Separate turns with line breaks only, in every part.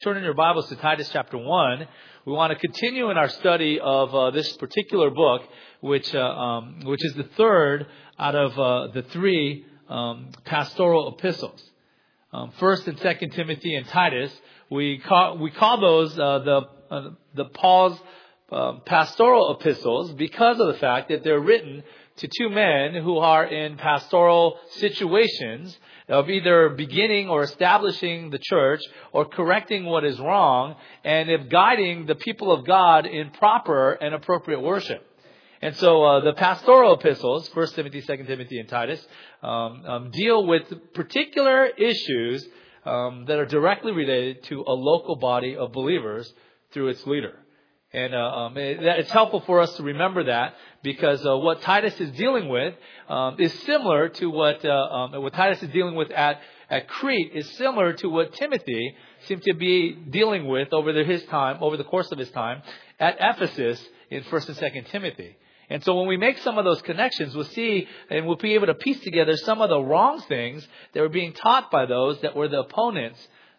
Turn in your Bibles to Titus chapter 1. We want to continue in our study of this particular book, which is the third out of the three pastoral epistles. First and Second Timothy and Titus. We call those the Paul's pastoral epistles because of the fact that they're written to two men who are in pastoral situations of either beginning or establishing the church or correcting what is wrong and of guiding the people of God in proper and appropriate worship. And so the pastoral epistles, 1 Timothy, 2 Timothy, and Titus, deal with particular issues that are directly related to a local body of believers through its leader. And it's helpful for us to remember that because what Titus is dealing with is similar to what Titus is dealing with at Crete is similar to what Timothy seemed to be dealing with over the course of his time at Ephesus in 1 and 2 Timothy. And so when we make some of those connections, we'll see and we'll be able to piece together some of the wrong things that were being taught by those that were the opponents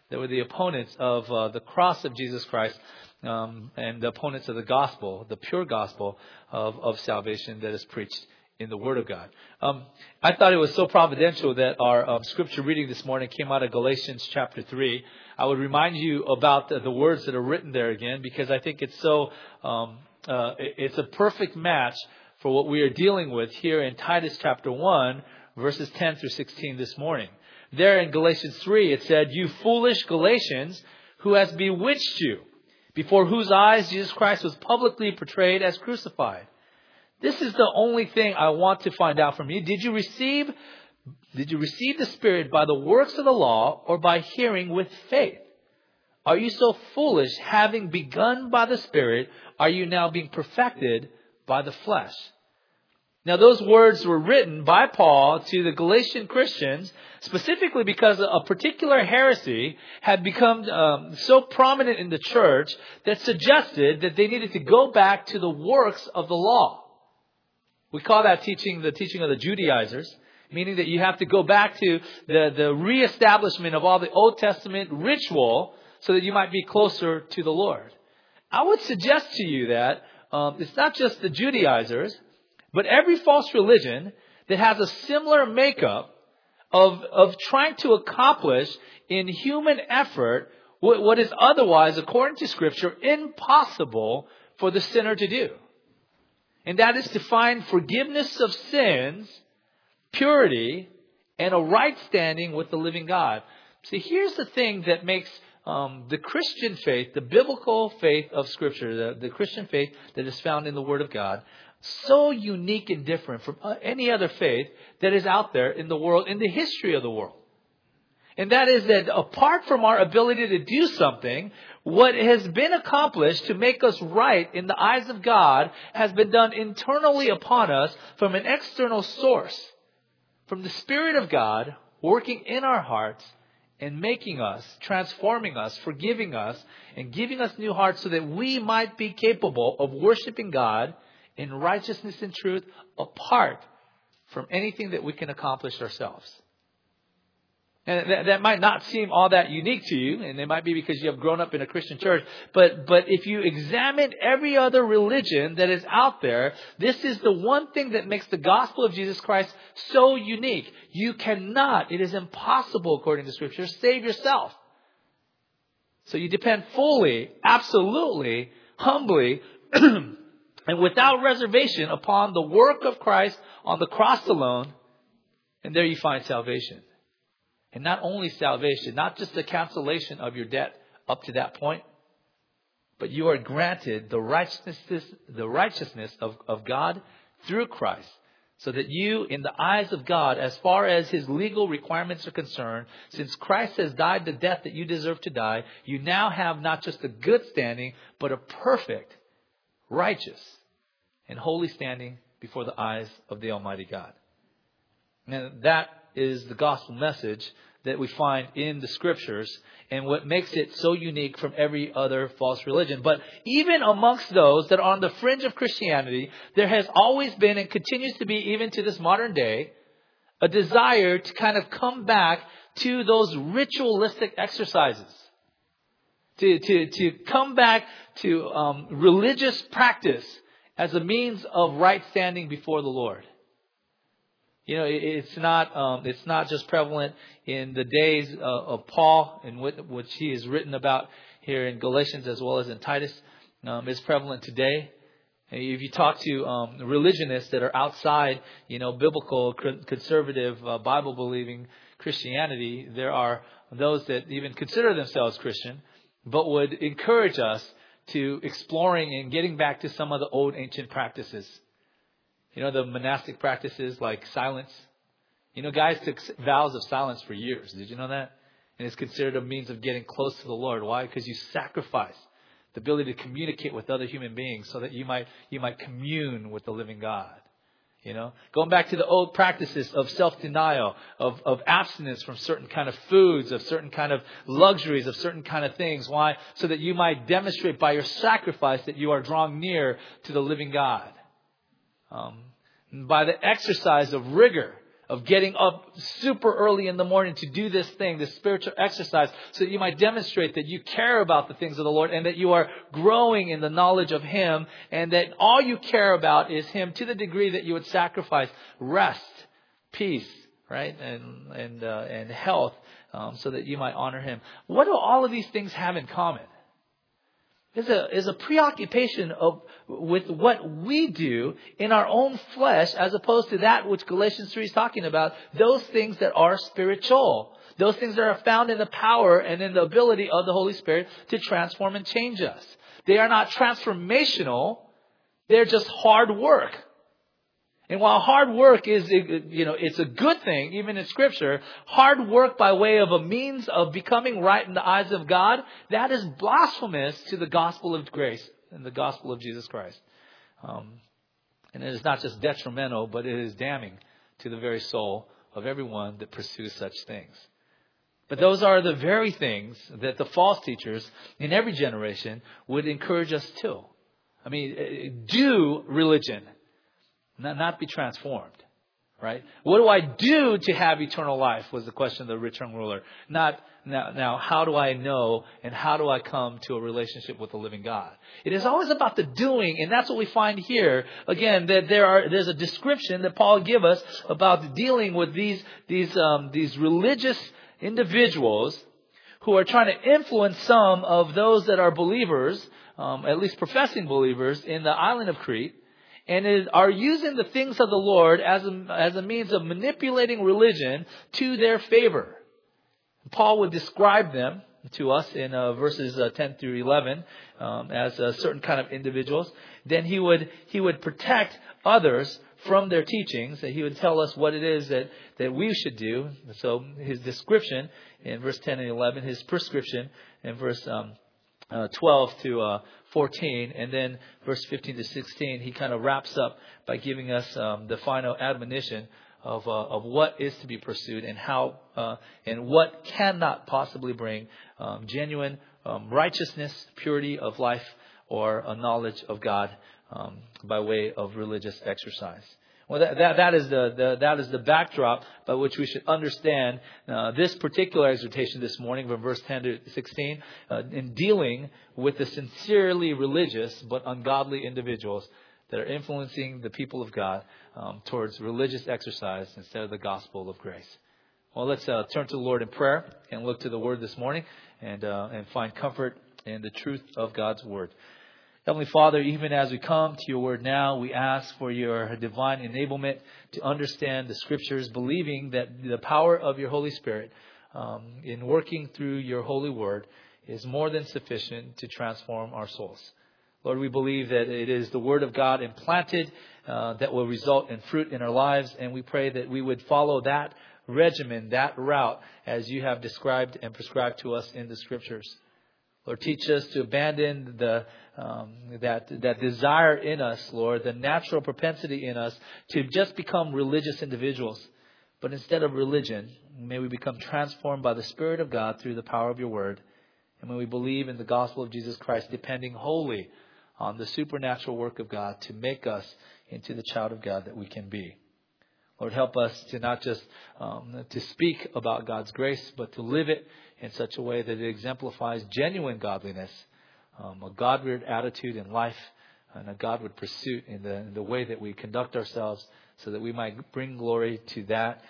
of the cross of Jesus Christ. And the opponents of the gospel, the pure gospel of salvation that is preached in the Word of God. I thought it was so providential that our scripture reading this morning came out of Galatians chapter 3. I would remind you about the words that are written there again because I think it's so it's a perfect match for what we are dealing with here in Titus chapter 1, verses 10 through 16 this morning. There in Galatians 3, it said, "You foolish Galatians, who has bewitched you, before whose eyes Jesus Christ was publicly portrayed as crucified." This is the only thing I want to find out from you. Did you receive the Spirit by the works of the law or by hearing with faith? Are you so foolish, having begun by the Spirit, are you now being perfected by the flesh? Now, those words were written by Paul to the Galatian Christians specifically because a particular heresy had become so prominent in the church that suggested that they needed to go back to the works of the law. We call that teaching the teaching of the Judaizers, meaning that you have to go back to the reestablishment of all the Old Testament ritual so that you might be closer to the Lord. I would suggest to you that it's not just the Judaizers, but every false religion that has a similar makeup of trying to accomplish in human effort what is otherwise, according to Scripture, impossible for the sinner to do. And that is to find forgiveness of sins, purity, and a right standing with the living God. See, here's the thing that makes the Christian faith, the biblical faith of Scripture, the Christian faith that is found in the Word of God, so unique and different from any other faith that is out there in the world, in the history of the world. And that is that apart from our ability to do something, what has been accomplished to make us right in the eyes of God has been done internally upon us from an external source, from the Spirit of God working in our hearts and making us, transforming us, forgiving us, and giving us new hearts so that we might be capable of worshiping God in righteousness and truth apart from anything that we can accomplish ourselves. And that might not seem all that unique to you, and it might be because you have grown up in a Christian church, but if you examine every other religion that is out there, this is the one thing that makes the gospel of Jesus Christ so unique. You cannot, it is impossible according to Scripture, save yourself. So you depend fully, absolutely, humbly, and without reservation upon the work of Christ on the cross alone, and there you find salvation. And not only salvation, not just the cancellation of your debt up to that point, but you are granted the righteousness of God through Christ, so that you, in the eyes of God, as far as His legal requirements are concerned, since Christ has died the death that you deserve to die, you now have not just a good standing, but a perfect, righteous, and holy standing before the eyes of the Almighty God. And that is the gospel message that we find in the Scriptures and what makes it so unique from every other false religion. But even amongst those that are on the fringe of Christianity, there has always been and continues to be even to this modern day a desire to kind of come back to those ritualistic exercises. To come back to religious practice as a means of right standing before the Lord. You know, it's not just prevalent in the days of Paul, in which he has written about here in Galatians as well as in Titus. It's prevalent today. If you talk to religionists that are outside, biblical, conservative, Bible-believing Christianity, there are those that even consider themselves Christian, but would encourage us to exploring and getting back to some of the old ancient practices. The monastic practices like silence. Guys took vows of silence for years. Did you know that? And it's considered a means of getting close to the Lord. Why? Because you sacrifice the ability to communicate with other human beings so that you might commune with the living God. Going back to the old practices of self-denial, of abstinence from certain kind of foods, of certain kind of luxuries, of certain kind of things. Why? So that you might demonstrate by your sacrifice that you are drawing near to the living God. By the exercise of rigor, of getting up super early in the morning to do this thing, this spiritual exercise, so that you might demonstrate that you care about the things of the Lord and that you are growing in the knowledge of Him, and that all you care about is Him to the degree that you would sacrifice rest, peace, right, and health, so that you might honor Him. What do all of these things have in common? Is a preoccupation with what we do in our own flesh, as opposed to that which Galatians 3 is talking about. Those things that are spiritual. Those things that are found in the power and in the ability of the Holy Spirit to transform and change us. They are not transformational. They're just hard work. And while hard work is, it's a good thing, even in Scripture, hard work by way of a means of becoming right in the eyes of God, that is blasphemous to the gospel of grace and the gospel of Jesus Christ. And it is not just detrimental, but it is damning to the very soul of everyone that pursues such things. But those are the very things that the false teachers in every generation would encourage us to. Do religion. Not be transformed, right? What do I do to have eternal life was the question of the rich young ruler. Not now, how do I know and how do I come to a relationship with the living God? It is always about the doing, and that's what we find here. Again, that there's a description that Paul gives us about dealing with these religious individuals who are trying to influence some of those that are believers, at least professing believers, in the island of Crete. And are using the things of the Lord as a means of manipulating religion to their favor. Paul would describe them to us in verses 10 through 11 as certain kind of individuals. Then he would protect others from their teachings. That he would tell us what it is that we should do. So his description in verse 10 and 11, his prescription in verse 12 to 14, and then verse 15 to 16, he kind of wraps up by giving us the final admonition of what is to be pursued and how and what cannot possibly bring genuine righteousness, purity of life, or a knowledge of God by way of religious exercise. Well, that is the backdrop by which we should understand this particular exhortation this morning from verse 10 to 16 in dealing with the sincerely religious but ungodly individuals that are influencing the people of God towards religious exercise instead of the gospel of grace. Well, let's turn to the Lord in prayer and look to the Word this morning and find comfort in the truth of God's Word. Heavenly Father, even as we come to your word now, we ask for your divine enablement to understand the Scriptures, believing that the power of your Holy Spirit in working through your holy word is more than sufficient to transform our souls. Lord, we believe that it is the Word of God implanted that will result in fruit in our lives, and we pray that we would follow that regimen, that route, as you have described and prescribed to us in the Scriptures. Lord, teach us to abandon that desire in us, Lord, the natural propensity in us to just become religious individuals. But instead of religion, may we become transformed by the Spirit of God through the power of your word. And may we believe in the gospel of Jesus Christ, depending wholly on the supernatural work of God to make us into the child of God that we can be. Lord, help us to not just to speak about God's grace, but to live it in such a way that it exemplifies genuine godliness, a Godward attitude in life, and a Godward pursuit in the way that we conduct ourselves, so that we might bring glory to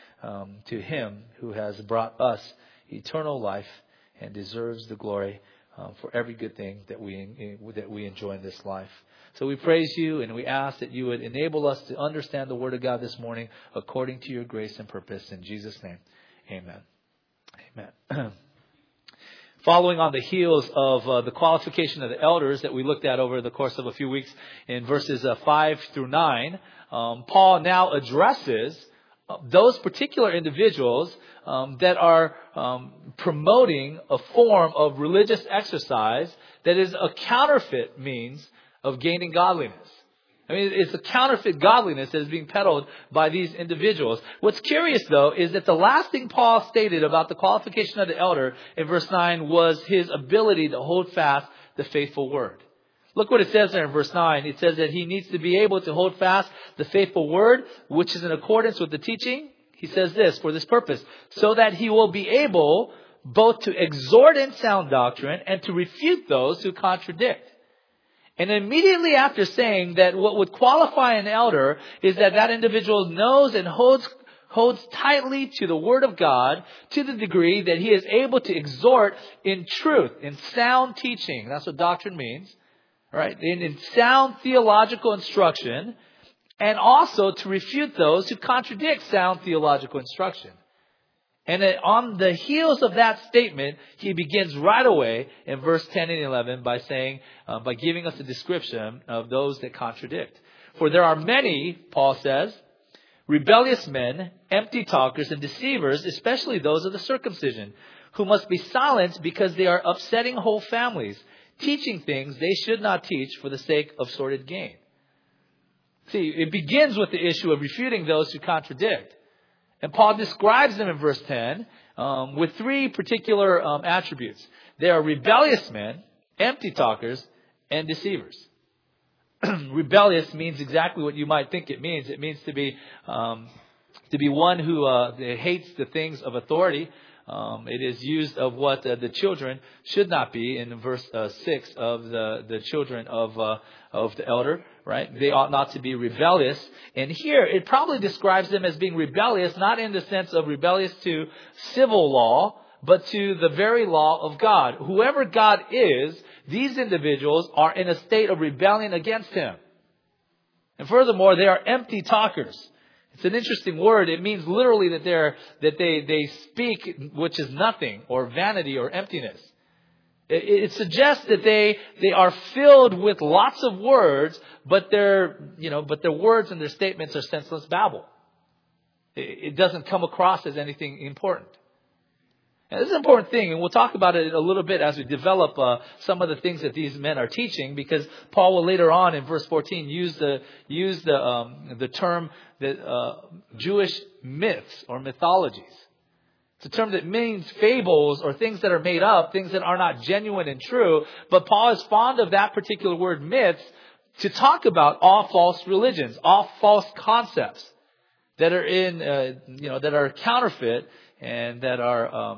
to Him who has brought us eternal life and deserves the glory for every good thing that we enjoy in this life. So we praise you, and we ask that you would enable us to understand the Word of God this morning according to your grace and purpose. In Jesus' name, amen. Amen. Following on the heels of the qualification of the elders that we looked at over the course of a few weeks in verses 5 through 9, Paul now addresses those particular individuals that are promoting a form of religious exercise that is a counterfeit means of gaining godliness. I mean, it's a counterfeit godliness that is being peddled by these individuals. What's curious, though, is that the last thing Paul stated about the qualification of the elder in verse 9 was his ability to hold fast the faithful word. Look what it says there in verse 9. It says that he needs to be able to hold fast the faithful word, which is in accordance with the teaching. He says this, for this purpose, so that he will be able both to exhort in sound doctrine and to refute those who contradict. And immediately after saying that what would qualify an elder is that individual knows and holds tightly to the Word of God to the degree that he is able to exhort in truth, in sound teaching. That's what doctrine means. Right? In sound theological instruction, and also to refute those who contradict sound theological instruction. And on the heels of that statement, he begins right away in verse 10 and 11 by saying, by giving us a description of those that contradict. For there are many, Paul says, rebellious men, empty talkers, and deceivers, especially those of the circumcision, who must be silenced because they are upsetting whole families, teaching things they should not teach for the sake of sordid gain. See, it begins with the issue of refuting those who contradict. And Paul describes them in verse 10 with three particular attributes. They are rebellious men, empty talkers, and deceivers. Rebellious means exactly what you might think it means. It means to be one who hates the things of authority. It is used of what the children should not be in verse 6 of the children of the elder, right? They ought not to be rebellious. And here it probably describes them as being rebellious, not in the sense of rebellious to civil law, but to the very law of God. Whoever God is, these individuals are in a state of rebellion against Him. And furthermore, they are empty talkers. It's an interesting word. It means literally that they speak which is nothing, or vanity, or emptiness. It suggests that they are filled with lots of words, but their words and their statements are senseless babble. It doesn't come across as anything important. And this is an important thing, and we'll talk about it a little bit as we develop some of the things that these men are teaching, because Paul will later on in verse 14 use the term that Jewish myths or mythologies. It's a term that means fables or things that are made up, things that are not genuine and true. But Paul is fond of that particular word, myths, to talk about all false religions, all false concepts that are that are counterfeit and that are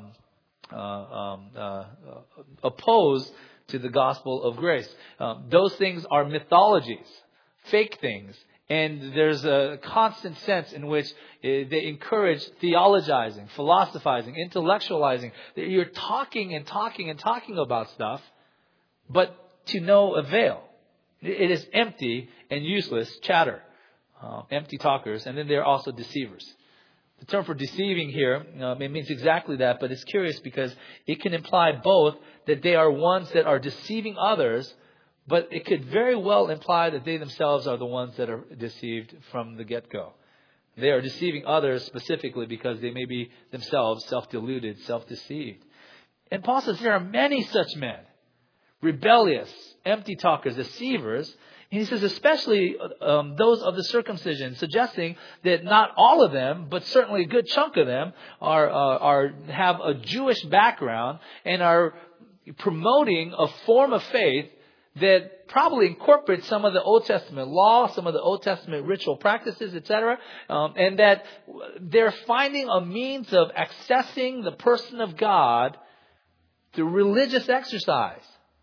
opposed to the gospel of grace. Those things are mythologies, fake things. And there's a constant sense in which they encourage theologizing, philosophizing, intellectualizing. You're talking and talking and talking about stuff, but to no avail. It is empty and useless chatter. Empty talkers. And then they're also deceivers. The term for deceiving here, it means exactly that, but it's curious because it can imply both that they are ones that are deceiving others, but it could very well imply that they themselves are the ones that are deceived from the get-go. They are deceiving others specifically because they may be themselves self-deluded, self-deceived. And Paul says there are many such men, rebellious, empty talkers, deceivers. And he says especially those of the circumcision, suggesting that not all of them, but certainly a good chunk of them have a Jewish background and are promoting a form of faith that probably incorporate some of the Old Testament law, some of the Old Testament ritual practices, etc., and that they're finding a means of accessing the person of God through religious exercise,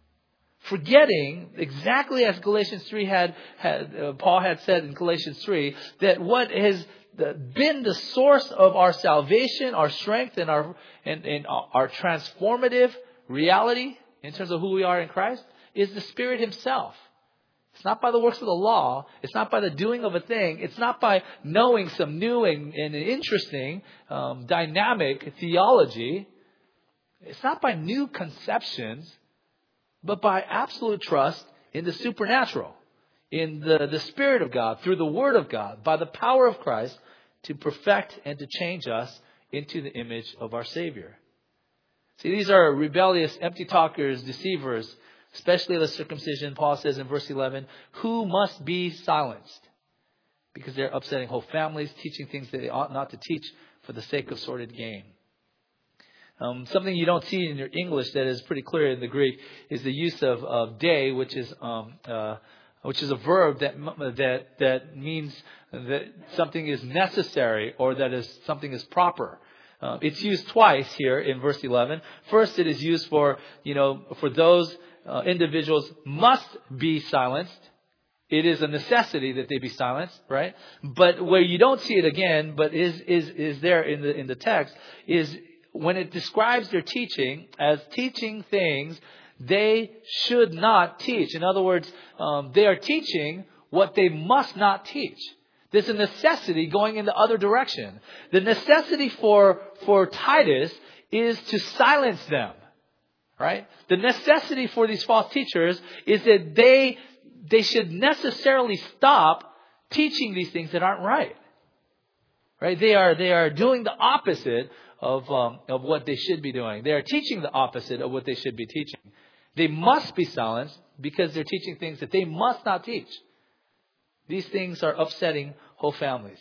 forgetting exactly as Galatians 3 Paul had said in Galatians 3, that what has been the source of our salvation, our strength, and our transformative reality in terms of who we are in Christ is the Spirit Himself. It's not by the works of the law. It's not by the doing of a thing. It's not by knowing some new and interesting, dynamic theology. It's not by new conceptions, but by absolute trust in the supernatural, in the Spirit of God, through the Word of God, by the power of Christ to perfect and to change us into the image of our Savior. See, these are rebellious, empty talkers, deceivers, especially the circumcision, Paul says in verse 11, who must be silenced because they're upsetting whole families, teaching things that they ought not to teach for the sake of sordid gain. Something you don't see in your English that is pretty clear in the Greek is the use of day, which is a verb that means that something is necessary or that something is proper. It's used twice here in verse 11. First, it is used for those individuals must be silenced. It is a necessity that they be silenced, right? But where you don't see it again, but is there in the text, is when it describes their teaching as teaching things they should not teach. In other words, they are teaching what they must not teach. There's a necessity going in the other direction. The necessity for Titus is to silence them, right? The necessity for these false teachers is that they should necessarily stop teaching these things that aren't right. Right? They are doing the opposite of what they should be doing. They are teaching the opposite of what they should be teaching. They must be silenced because they're teaching things that they must not teach. These things are upsetting whole families.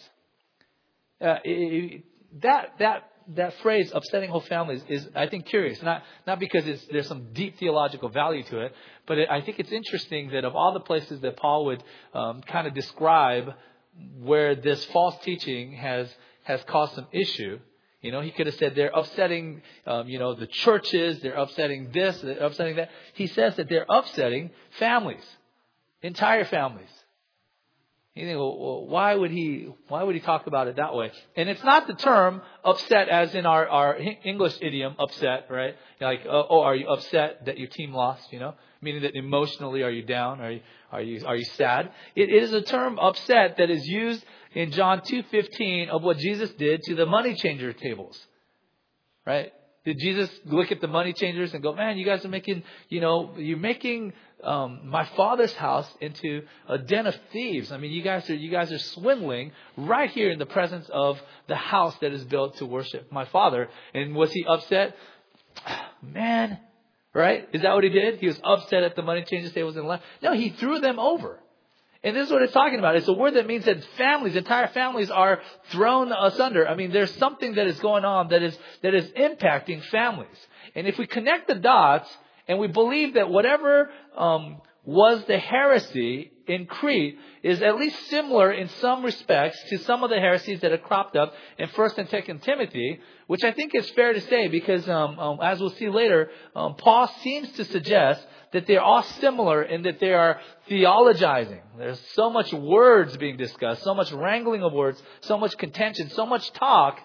That phrase, upsetting whole families, is, I think, curious. Not because there's some deep theological value to it, but I think it's interesting that of all the places that Paul would kind of describe where this false teaching has caused some issue, he could have said they're upsetting, the churches, they're upsetting this, they're upsetting that. He says that they're upsetting families, entire families. You think, well, why would he talk about it that way? And it's not the term upset as in our English idiom, upset, right? Like, are you upset that your team lost? Meaning that emotionally, are you down? Are you sad? It is a term, upset, that is used in John 2:15 of what Jesus did to the money changer tables, right? Did Jesus look at the money changers and go, man, you guys are making, you're making my Father's house into a den of thieves. I mean, you guys are swindling right here in the presence of the house that is built to worship my Father. And was he upset? Man, right? Is that what he did? He was upset at the money changers tables and left. No, he threw them over. And this is what it's talking about. It's a word that means that entire families are thrown asunder. I mean, there's something that is going on that is impacting families. And if we connect the dots and we believe that whatever was the heresy in Crete is at least similar in some respects to some of the heresies that have cropped up in 1st and 2nd Timothy, which I think is fair to say because as we'll see later, Paul seems to suggest that they're all similar in that they are theologizing. There's so much words being discussed, so much wrangling of words, so much contention, so much talk,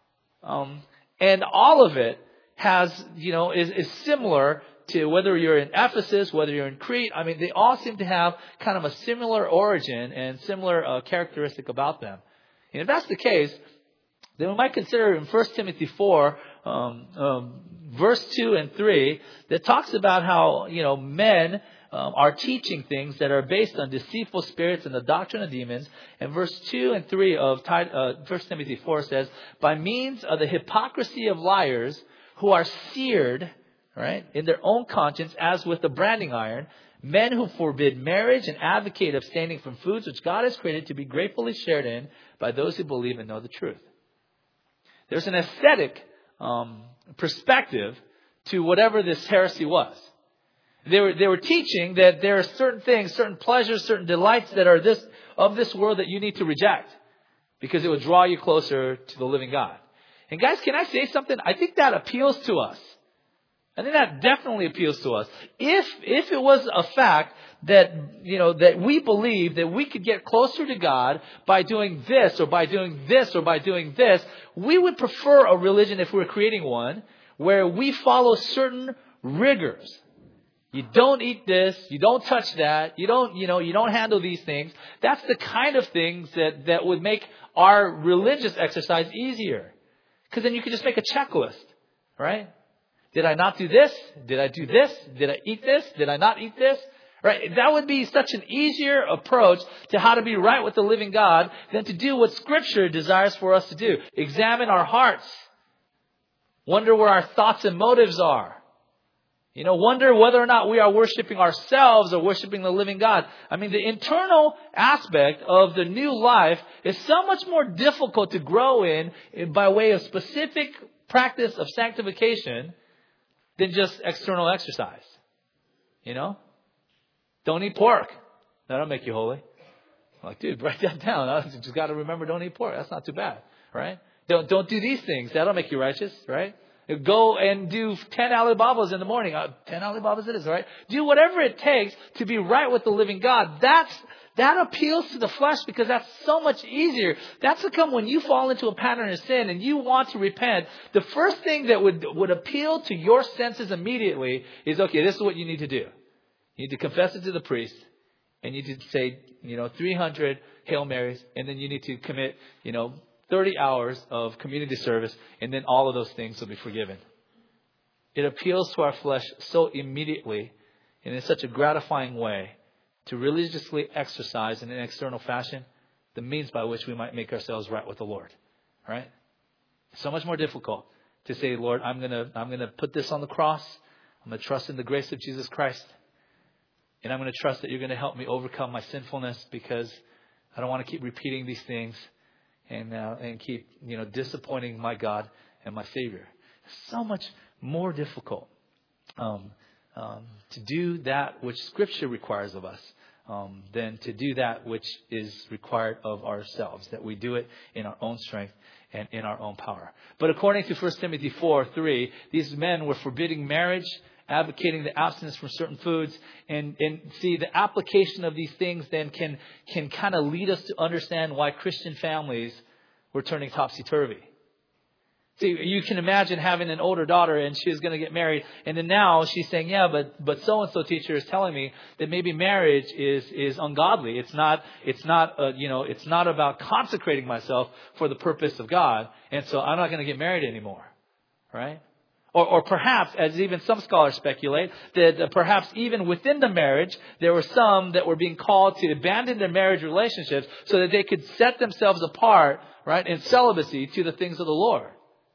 and all of it is similar to whether you're in Ephesus, whether you're in Crete. I mean, they all seem to have kind of a similar origin and similar characteristic about them. And if that's the case, then we might consider in 1 Timothy 4, verse 2 and 3, that talks about how, men are teaching things that are based on deceitful spirits and the doctrine of demons. And verse 2 and 3 of 1 Timothy 4 says, by means of the hypocrisy of liars who are seared, right, in their own conscience as with the branding iron, men who forbid marriage and advocate abstaining from foods which God has created to be gratefully shared in by those who believe and know the truth. There's an aesthetic perspective to whatever this heresy was. They were teaching that there are certain things, certain pleasures, certain delights that are of this world that you need to reject because it will draw you closer to the living God. And guys, can I say something? I think that appeals to us. I think that definitely appeals to us. If it was a fact that, that we believe that we could get closer to God by doing this or by doing this or by doing this, we would prefer a religion, if we were creating one, where we follow certain rigors. You don't eat this, you don't touch that, you don't handle these things. That's the kind of things that would make our religious exercise easier. Because then you could just make a checklist, right? Did I not do this? Did I do this? Did I eat this? Did I not eat this? Right? That would be such an easier approach to how to be right with the living God than to do what Scripture desires for us to do. Examine our hearts. Wonder where our thoughts and motives are. Wonder whether or not we are worshiping ourselves or worshiping the living God. I mean, the internal aspect of the new life is so much more difficult to grow in by way of specific practice of sanctification than just external exercise. Don't eat pork. That'll make you holy. I'm like, dude, write that down. I just got to remember, don't eat pork. That's not too bad, right? Don't do these things. That'll make you righteous, right? Go and do 10 Alibabas in the morning. 10 Alibabas it is, right? Do whatever it takes to be right with the living God. That appeals to the flesh because that's so much easier. That's to come when you fall into a pattern of sin and you want to repent. The first thing that would appeal to your senses immediately is, okay, this is what you need to do. You need to confess it to the priest, and you need to say, 300 Hail Marys, and then you need to commit, 30 hours of community service, and then all of those things will be forgiven. It appeals to our flesh so immediately and in such a gratifying way to religiously exercise in an external fashion the means by which we might make ourselves right with the Lord. Right? It's so much more difficult to say, Lord, I'm gonna put this on the cross. I'm gonna trust in the grace of Jesus Christ. And I'm going to trust that you're going to help me overcome my sinfulness because I don't want to keep repeating these things and keep, disappointing my God and my Savior. It's so much more difficult to do that which Scripture requires of us than to do that which is required of ourselves, that we do it in our own strength and in our own power. But according to 1 Timothy 4:3, these men were forbidding marriage, advocating the abstinence from certain foods, and see the application of these things then can kind of lead us to understand why Christian families were turning topsy-turvy. See, you can imagine having an older daughter and she was going to get married, and then now she's saying, yeah, but so-and-so teacher is telling me that maybe marriage is ungodly. It's not about consecrating myself for the purpose of God, and so I'm not going to get married anymore, right? Or perhaps, as even some scholars speculate, that perhaps even within the marriage, there were some that were being called to abandon their marriage relationships so that they could set themselves apart, right, in celibacy to the things of the Lord.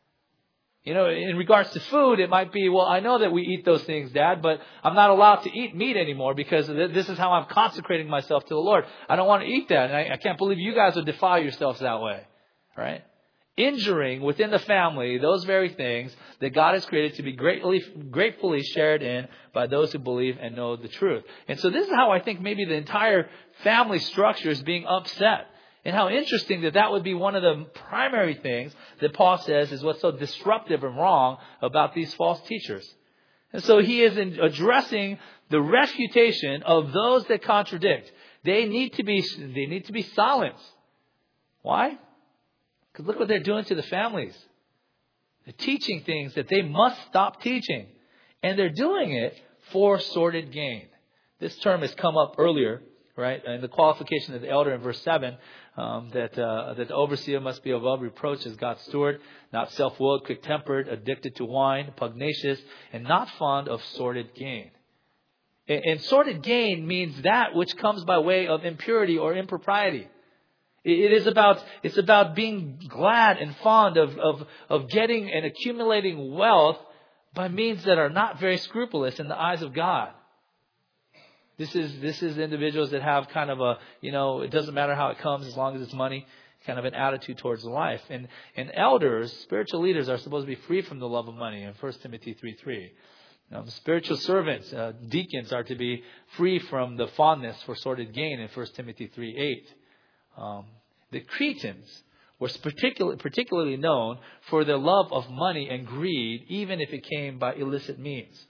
In regards to food, it might be, well, I know that we eat those things, Dad, but I'm not allowed to eat meat anymore because this is how I'm consecrating myself to the Lord. I don't want to eat that, and I can't believe you guys would defile yourselves that way, right? Injuring within the family those very things that God has created to be gratefully shared in by those who believe and know the truth. And so this is how I think maybe the entire family structure is being upset. And how interesting that would be one of the primary things that Paul says is what's so disruptive and wrong about these false teachers. And so he is addressing the refutation of those that contradict. They need to be silenced. Why? Because look what they're doing to the families. They're teaching things that they must stop teaching. And they're doing it for sordid gain. This term has come up earlier, right? In the qualification of the elder in verse 7, that the overseer must be above reproach as God's steward, not self-willed, quick-tempered, addicted to wine, pugnacious, and not fond of sordid gain. And sordid gain means that which comes by way of impurity or impropriety. It's about being glad and fond of getting and accumulating wealth by means that are not very scrupulous in the eyes of God. This is individuals that have kind of it doesn't matter how it comes as long as it's money, kind of an attitude towards life. And elders, spiritual leaders, are supposed to be free from the love of money in 1 Timothy 3:3. Spiritual servants, deacons, are to be free from the fondness for sordid gain in 1 Timothy 3:8. The Cretans were particularly known for their love of money and greed, even if it came by illicit means.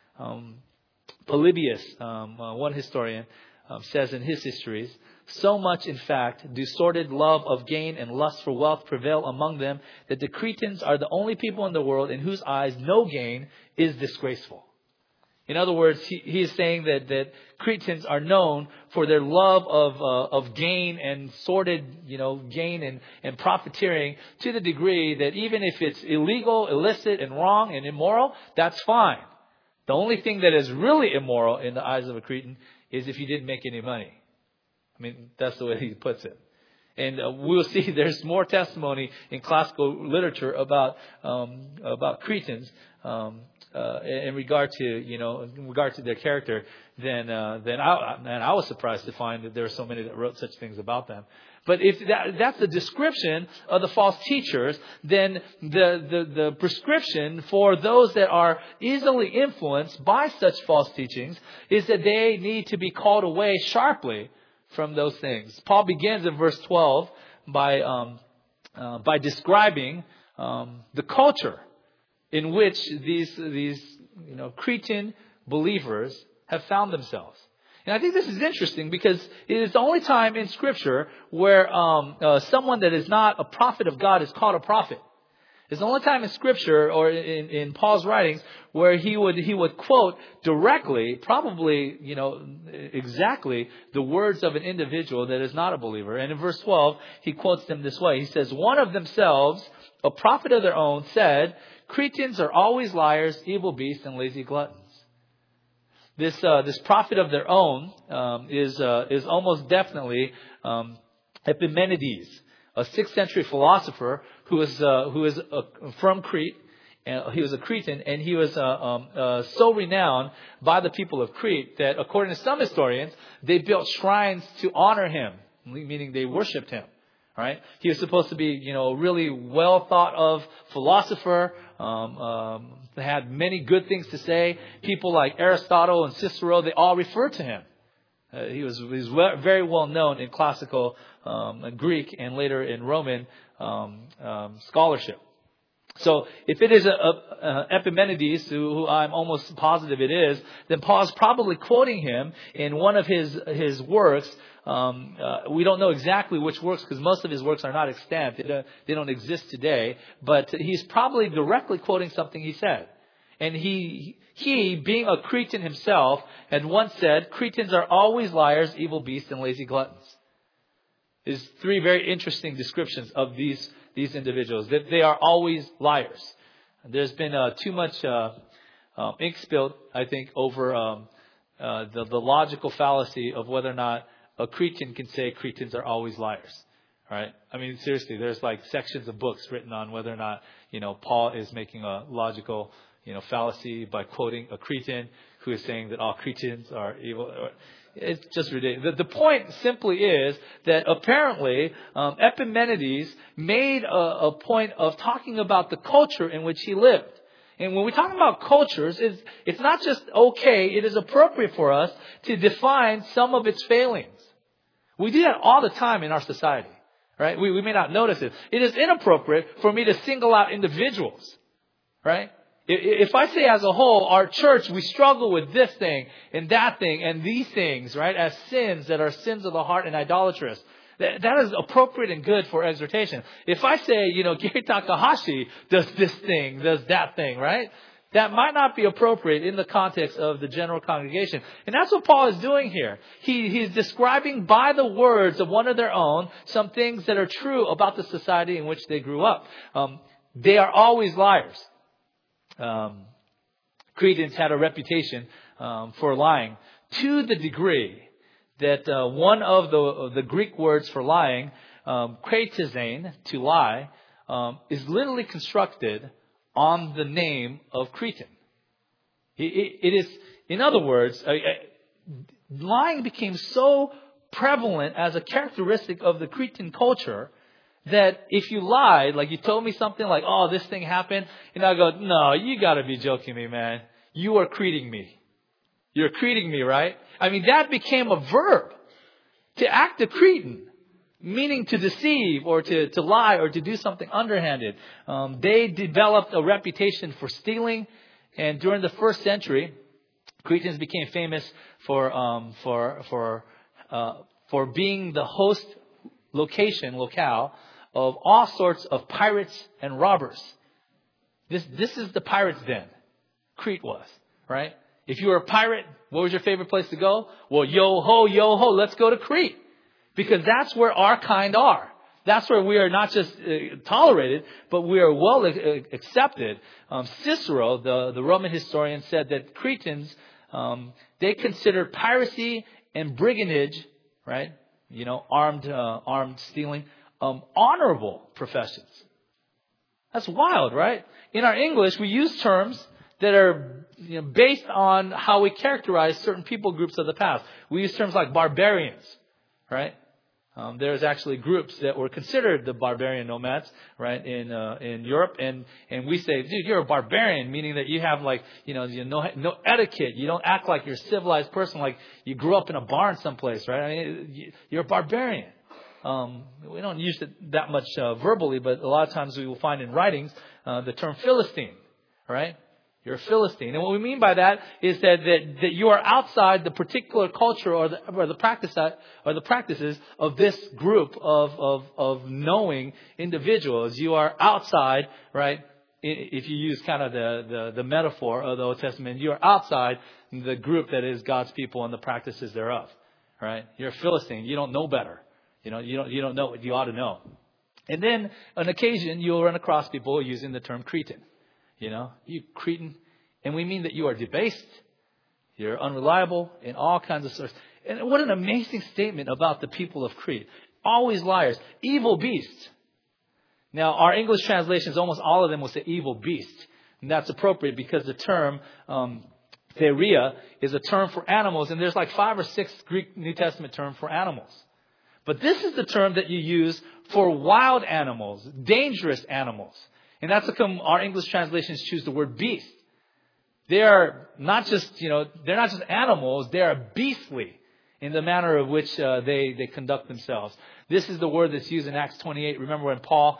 Polybius, one historian, says in his histories, so much, in fact, do sordid love of gain and lust for wealth prevail among them, that the Cretans are the only people in the world in whose eyes no gain is disgraceful. In other words, he is saying that Cretans are known for their love of gain and sordid, gain and profiteering, to the degree that even if it's illegal, illicit, and wrong and immoral, that's fine. The only thing that is really immoral in the eyes of a Cretan is if you didn't make any money. I mean, that's the way he puts it. And we'll see there's more testimony in classical literature about Cretans in regard to their character than I was surprised to find that there were so many that wrote such things about them. But if that's the description of the false teachers, then the prescription for those that are easily influenced by such false teachings is that they need to be called away sharply from those things. Paul begins in verse 12 by describing the culture in which these Cretan believers have found themselves. And I think this is interesting because it is the only time in Scripture where someone that is not a prophet of God is called a prophet. It's the only time in Scripture or in Paul's writings where he would quote directly, probably, exactly the words of an individual that is not a believer. And in verse 12, he quotes them this way. He says, one of themselves, a prophet of their own, said, Cretans are always liars, evil beasts, and lazy gluttons. This prophet of their own is almost definitely Epimenides, a 6th century philosopher who is from Crete. He was a Cretan, and he was so renowned by the people of Crete that, according to some historians, they built shrines to honor him, meaning they worshipped him. Right? He was supposed to be, really well thought of philosopher. Had many good things to say. People like Aristotle and Cicero, they all referred to him. He was very well known in classical Greek and later in Roman scholarship. So if it is Epimenides, who I'm almost positive it is, then Paul's probably quoting him in one of his works. We don't know exactly which works because most of his works are not extant. They don't exist today. But he's probably directly quoting something he said. And he, being a Cretan himself, had once said, Cretans are always liars, evil beasts, and lazy gluttons. There's 3 very interesting descriptions of these individuals, that they are always liars. There's been too much ink spilled, I think, over the logical fallacy of whether or not a Cretan can say Cretans are always liars. Right? I mean, seriously, there's like sections of books written on whether or not, Paul is making a logical, fallacy by quoting a Cretan who is saying that all Cretans are evil. It's just ridiculous. The point simply is that apparently Epimenides made a point of talking about the culture in which he lived. And when we talk about cultures, it's not just okay, it is appropriate for us to define some of its failings. We do that all the time in our society. Right? We may not notice it. It is inappropriate for me to single out individuals. Right? If I say as a whole, our church, we struggle with this thing and that thing and these things, right, as sins that are sins of the heart and idolatrous, that is appropriate and good for exhortation. If I say, Gary Takahashi does this thing, does that thing, right, that might not be appropriate in the context of the general congregation. And that's what Paul is doing here. He's describing by the words of one of their own some things that are true about the society in which they grew up. They are always liars. Cretans had a reputation for lying to the degree that one of the Greek words for lying, kratizane, to lie, is literally constructed on the name of Cretan. It is, in other words, lying became so prevalent as a characteristic of the Cretan culture that if you lied, like you told me something like, oh, this thing happened, and I go, no, you got to be joking me, man. you are Creting me. You're Creting me, right? I mean, that became a verb. To act a Cretan, meaning to deceive or to lie or to do something underhanded. They developed a reputation for stealing. And during the first century, Cretans became famous for being the host locale of all sorts of pirates and robbers. This is the pirate's den. Crete was, right? If you were a pirate, what was your favorite place to go? Well, yo ho, let's go to Crete. Because that's where our kind are. That's where we are not just tolerated, but we are well accepted. Cicero, the Roman historian, said that Cretans, they considered piracy and brigandage, right? You know, armed stealing, honorable professions. That's wild, right? In our English, we use terms that are based on how we characterize certain people groups of the past. We use terms like barbarians, right? There's actually groups that were considered the barbarian nomads, right, in Europe, and we say, dude, you're a barbarian, meaning that you have no etiquette. You don't act like you're a civilized person, like you grew up in a barn someplace, right? I mean, you're a barbarian. We don't use it that much verbally, but a lot of times we will find in writings the term Philistine, right? You're a Philistine. And what we mean by that is that you are outside the particular culture or the practices of this group of knowing individuals. You are outside, right? If you use kind of the metaphor of the Old Testament, you are outside the group that is God's people and the practices thereof, right? You're a Philistine. You don't know better. You don't know what you ought to know. And then on occasion you'll run across people using the term Cretan. You Cretan, and we mean that you are debased, you're unreliable in all kinds of sorts. And what an amazing statement about the people of Crete. Always liars, evil beasts. Now, our English translations, almost all of them will say evil beast. And that's appropriate because the term theria is a term for animals, and there's like 5 or 6 Greek New Testament terms for animals. But this is the term that you use for wild animals, dangerous animals. And that's how come our English translations choose the word beast. They are not just, they're not just animals. They are beastly in the manner of which they conduct themselves. This is the word that's used in Acts 28. Remember when Paul,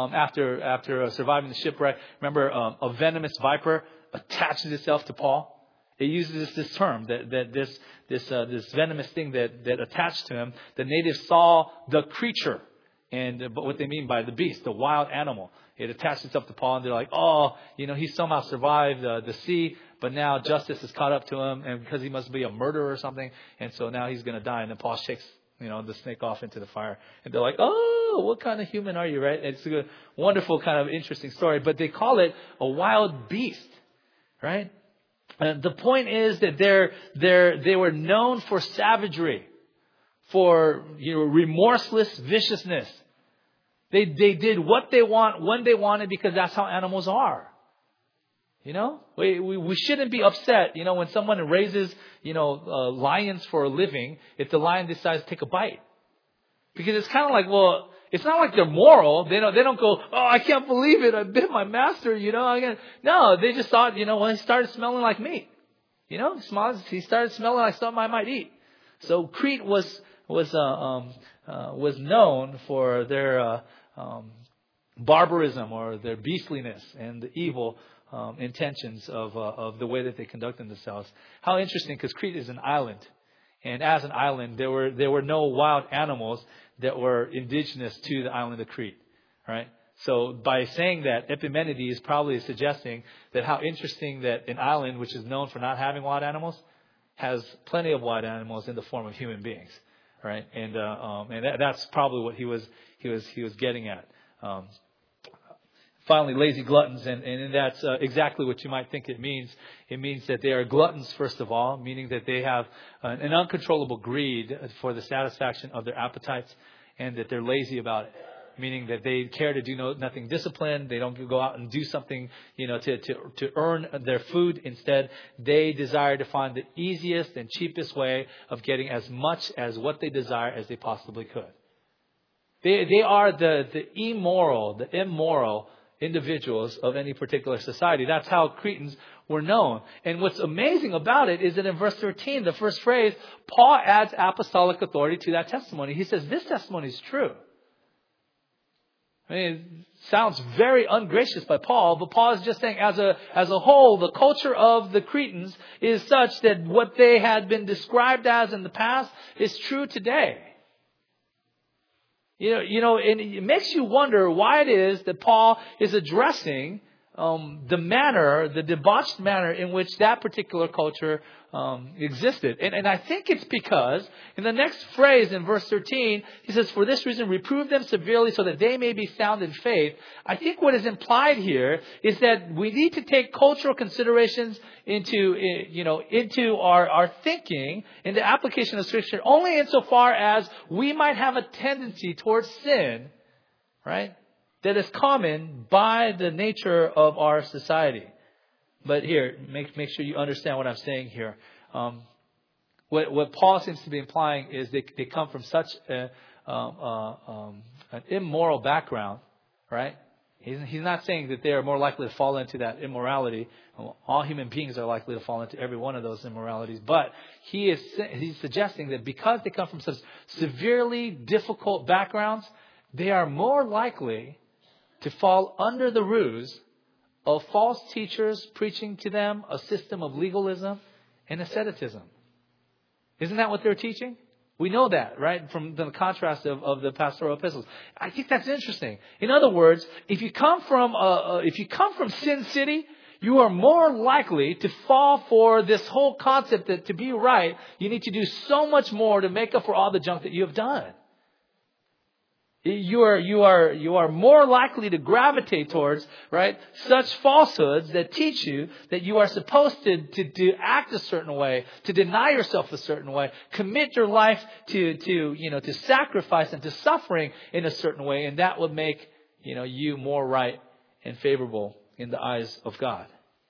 after surviving the shipwreck, remember a venomous viper attaches itself to Paul. It uses this term that this venomous thing that attached to him. The natives saw the creature. But what they mean by the beast, the wild animal, it attached itself to Paul, and they're like, he somehow survived the sea, but now justice has caught up to him, and because he must be a murderer or something, and so now he's going to die. And then Paul shakes, the snake off into the fire, and they're like, what kind of human are you, right? It's a wonderful kind of interesting story, but they call it a wild beast, right? And the point is that they were known for savagery, for remorseless viciousness. They did what they want when they wanted because that's how animals are. We shouldn't be upset, when someone raises, lions for a living if the lion decides to take a bite. Because it's kind of like, it's not like they're moral. They don't go, I can't believe it. I bit my master, No, they just thought, he started smelling like meat. He started smelling like something I might eat. So Crete was known for their barbarism or their beastliness and the evil intentions of the way that they conducted themselves. How interesting, because Crete is an island, and as an island, there were no wild animals that were indigenous to the island of Crete, right? So by saying that, Epimenides probably is suggesting that how interesting that an island which is known for not having wild animals has plenty of wild animals in the form of human beings. Right, and that's probably what he was getting at. Finally, lazy gluttons, and that's exactly what you might think it means. It means that they are gluttons, first of all, meaning that they have an uncontrollable greed for the satisfaction of their appetites, and that they're lazy about it. Meaning that they care to do nothing disciplined. They don't go out and do something, to earn their food. Instead, they desire to find the easiest and cheapest way of getting as much as what they desire as they possibly could. They are the immoral individuals of any particular society. That's how Cretans were known. And what's amazing about it is that in verse 13, the first phrase, Paul adds apostolic authority to that testimony. He says, this testimony is true. I mean, it sounds very ungracious by Paul, but Paul is just saying as a whole, the culture of the Cretans is such that what they had been described as in the past is true today. And it makes you wonder why it is that Paul is addressing the debauched manner in which that particular culture existed. And I think it's because in the next phrase in verse 13, he says, for this reason, reprove them severely so that they may be sound in faith. I think what is implied here is that we need to take cultural considerations into our thinking, in the application of Scripture, only insofar as we might have a tendency towards sin, right? That is common by the nature of our society. But here, make sure you understand what I'm saying here. What Paul seems to be implying is they come from such an immoral background, right? He's not saying that they are more likely to fall into that immorality. All human beings are likely to fall into every one of those immoralities. But he's suggesting that because they come from such severely difficult backgrounds, they are more likely to fall under the ruse of false teachers preaching to them a system of legalism and asceticism. Isn't that what they're teaching? We know that, right? From the contrast of the pastoral epistles. I think that's interesting. In other words, if you come from Sin City, you are more likely to fall for this whole concept that to be right, you need to do so much more to make up for all the junk that you have done. You are more likely to gravitate towards, right, such falsehoods that teach you that you are supposed to act a certain way, to deny yourself a certain way, commit your life to sacrifice and to suffering in a certain way, and that would make, you more right and favorable in the eyes of God.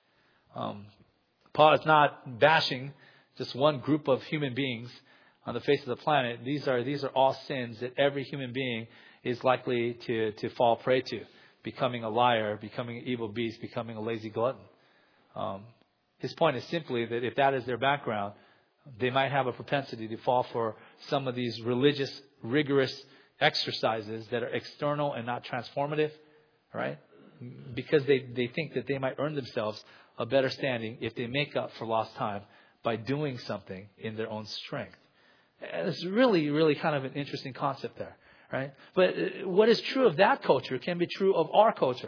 Paul is not bashing just one group of human beings on the face of the planet. These are all sins that every human being is likely to fall prey to. Becoming a liar, becoming an evil beast, becoming a lazy glutton. His point is simply that if that is their background, they might have a propensity to fall for some of these religious, rigorous exercises that are external and not transformative, right? Because they think that they might earn themselves a better standing if they make up for lost time by doing something in their own strength. It's really, really kind of an interesting concept there, right? But what is true of that culture can be true of our culture.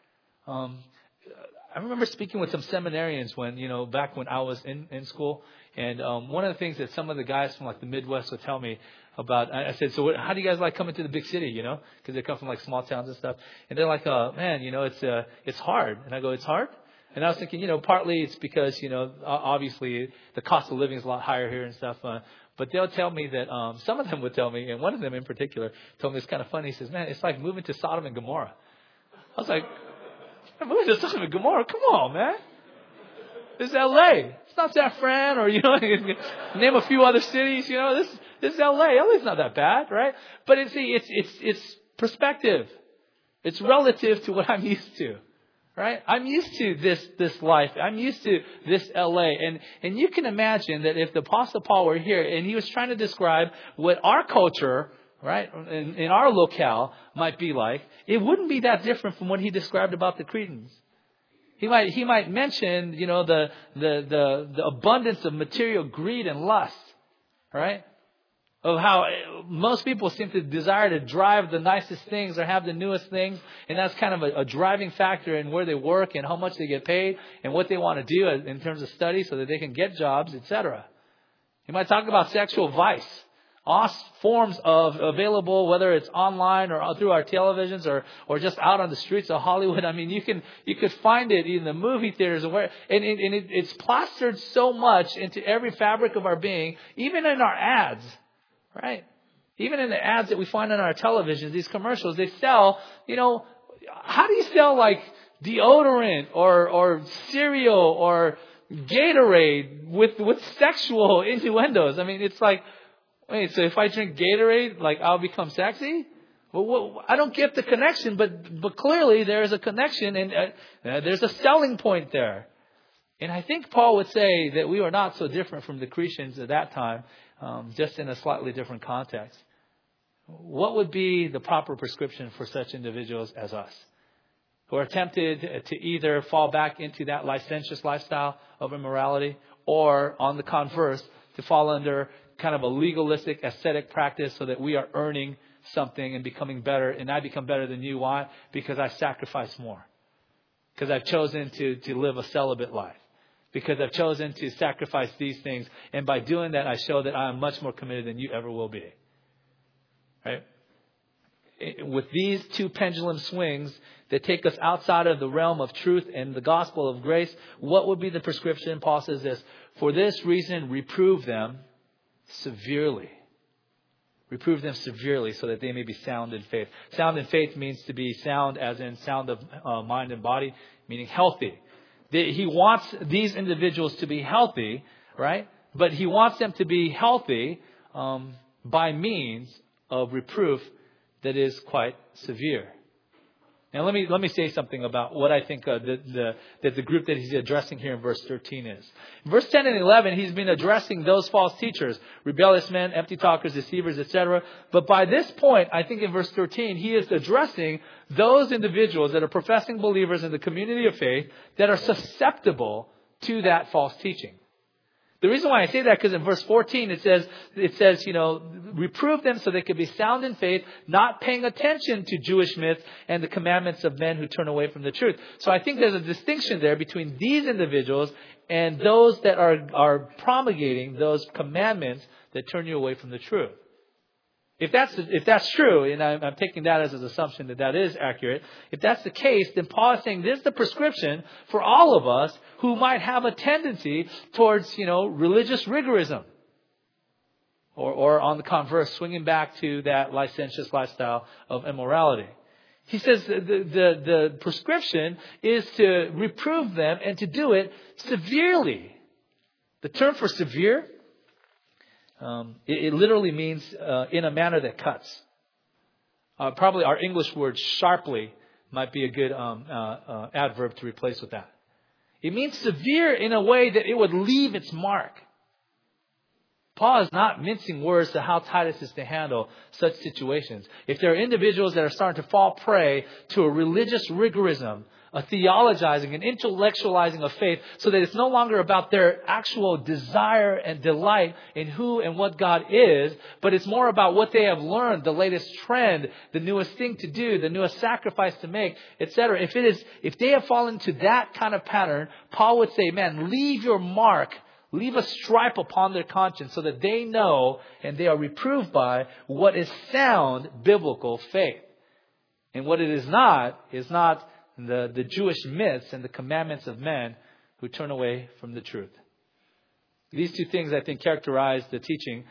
I remember speaking with some seminarians back when I was in school. And one of the things that some of the guys from like the Midwest would tell me about, I said, so how do you guys like coming to the big city, because they come from like small towns and stuff. And they're like, man, it's hard. And I go, it's hard? And I was thinking, partly it's because, obviously the cost of living is a lot higher here and stuff. But they'll tell me that, some of them would tell me, and one of them in particular told me it's kind of funny. He says, man, it's like moving to Sodom and Gomorrah. I was like, moving to Sodom and Gomorrah? Come on, man. This is L.A. It's not San Fran or, name a few other cities. This is L.A. L.A.'s not that bad, right? But it's perspective. It's relative to what I'm used to. Right? I'm used to this life. I'm used to this LA. And you can imagine that if the Apostle Paul were here and he was trying to describe what our culture, right, in our locale might be like, it wouldn't be that different from what he described about the Cretans. He might mention, the abundance of material greed and lust, right? Of how most people seem to desire to drive the nicest things or have the newest things. And that's kind of a driving factor in where they work and how much they get paid and what they want to do in terms of study so that they can get jobs, etc. You might talk about sexual vice. All forms of available, whether it's online or through our televisions or just out on the streets of Hollywood. I mean, you could find it in the movie theaters and it's plastered so much into every fabric of our being, even in our ads. Right? Even in the ads that we find on our televisions, these commercials, they sell, how do you sell like deodorant or cereal or Gatorade with sexual innuendos? I mean, it's like, wait, so if I drink Gatorade, like I'll become sexy? Well, I don't get the connection, but clearly there is a connection and there's a selling point there. And I think Paul would say that we are not so different from the Cretans at that time, just in a slightly different context. What would be the proper prescription for such individuals as us, who are tempted to either fall back into that licentious lifestyle of immorality, or on the converse, to fall under kind of a legalistic ascetic practice so that we are earning something and becoming better, and I become better than you. Why? Because I sacrifice more. Because I've chosen to live a celibate life. Because I've chosen to sacrifice these things. And by doing that, I show that I am much more committed than you ever will be. Right? With these two pendulum swings that take us outside of the realm of truth and the gospel of grace, what would be the prescription? Paul says this: for this reason, reprove them severely. Reprove them severely so that they may be sound in faith. Sound in faith means to be sound as in sound of mind and body, meaning healthy. He wants these individuals to be healthy, right? But he wants them to be healthy by means of reproof that is quite severe. Now let me say something about what I think that the group that he's addressing here in verse 13 is. In verse 10 and 11, he's been addressing those false teachers, rebellious men, empty talkers, deceivers, etc. But by this point, I think in verse 13, he is addressing those individuals that are professing believers in the community of faith that are susceptible to that false teaching. The reason why I say that, because in verse 14 it says, reprove them so they can be sound in faith, not paying attention to Jewish myths and the commandments of men who turn away from the truth. So I think there's a distinction there between these individuals and those that are promulgating those commandments that turn you away from the truth. If that's true, and I'm taking that as an assumption that is accurate, if that's the case, then Paul is saying this is the prescription for all of us who might have a tendency towards, religious rigorism. Or on the converse, swinging back to that licentious lifestyle of immorality. He says the prescription is to reprove them and to do it severely. The term for severe, it literally means in a manner that cuts. Probably our English word sharply might be a good adverb to replace with that. It means severe in a way that it would leave its mark. Paul is not mincing words to how Titus is to handle such situations. If there are individuals that are starting to fall prey to a religious rigorism, a theologizing, an intellectualizing of faith, so that it's no longer about their actual desire and delight in who and what God is, but it's more about what they have learned, the latest trend, the newest thing to do, the newest sacrifice to make, etc. If they have fallen to that kind of pattern, Paul would say, man, leave your mark. Leave a stripe upon their conscience so that they know and they are reproved by what is sound biblical faith. And what it is not the Jewish myths and the commandments of men who turn away from the truth. These two things, I think, characterize the teaching